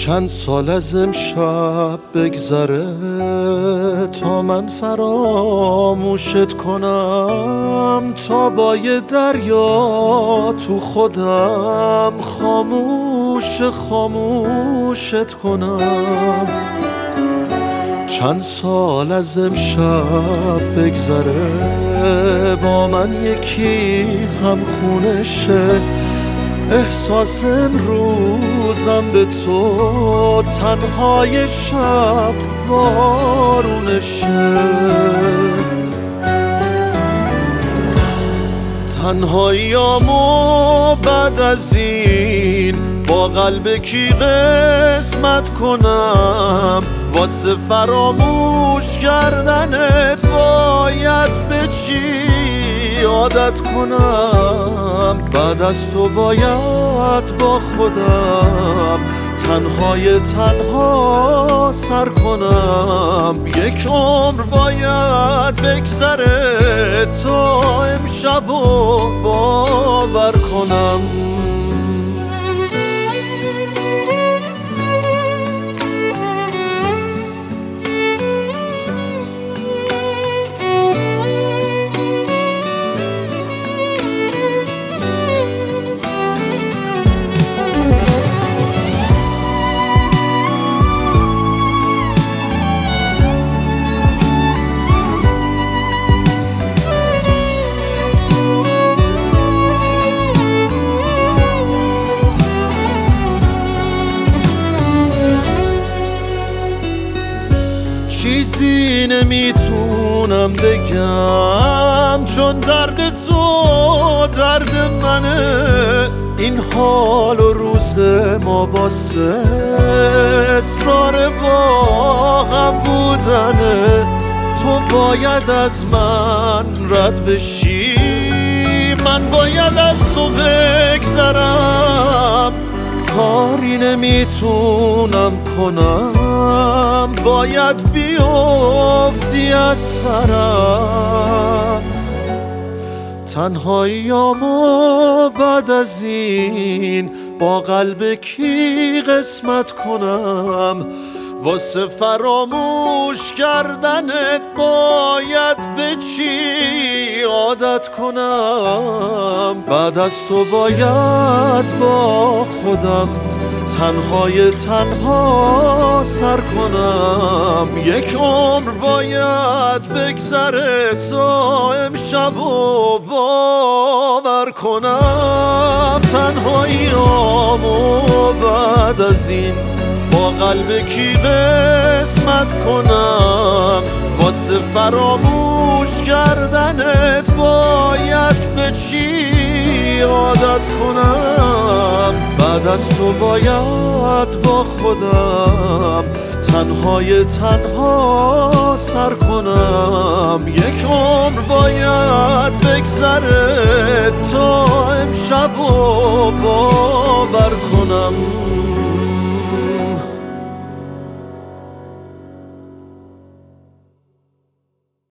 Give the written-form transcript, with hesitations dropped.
چند سال از امشب بگذره تا من فراموشت کنم، تا با یه دریا تو خودم خاموشت کنم. چند سال از امشب بگذره با من یکی هم خونه شه، احساس امروزم به تو تنهای شب وارونشه. تنهاییامو بعد از این با قلب کی قسمت کنم، واسه فراموش کردنت باید به چی عادت کنم؟ بعد از تو باید با خودم تنها سر کنم. یک عمر باید بگذره تا امشبو باور کنم. چیزی نمیتونم بگم چون درد تو درد منه، این حال و روز ما واسه اصرار با هم بودنه. تو باید از من رد بشی، من باید از تو بگذرم. کاری نمیتونم کنم، باید بیفتی از سرم. تنهاییامو بعد از این با قلب کی قسمت کنم، واسه فراموش کردنت باید به چی عادت کنم؟ بعد از تو باید با خودم تنها سر کنم. یک عمر باید بگذره تا امشبو باور کنم. تنهاییامو بعد از این با قلب کی قسمت کنم، واسه فراموش کردنت باید به چی عادت کنم؟ بعد از تو باید با خودم تنها سر کنم. یک عمر باید بگذره تا امشبو باور کنم.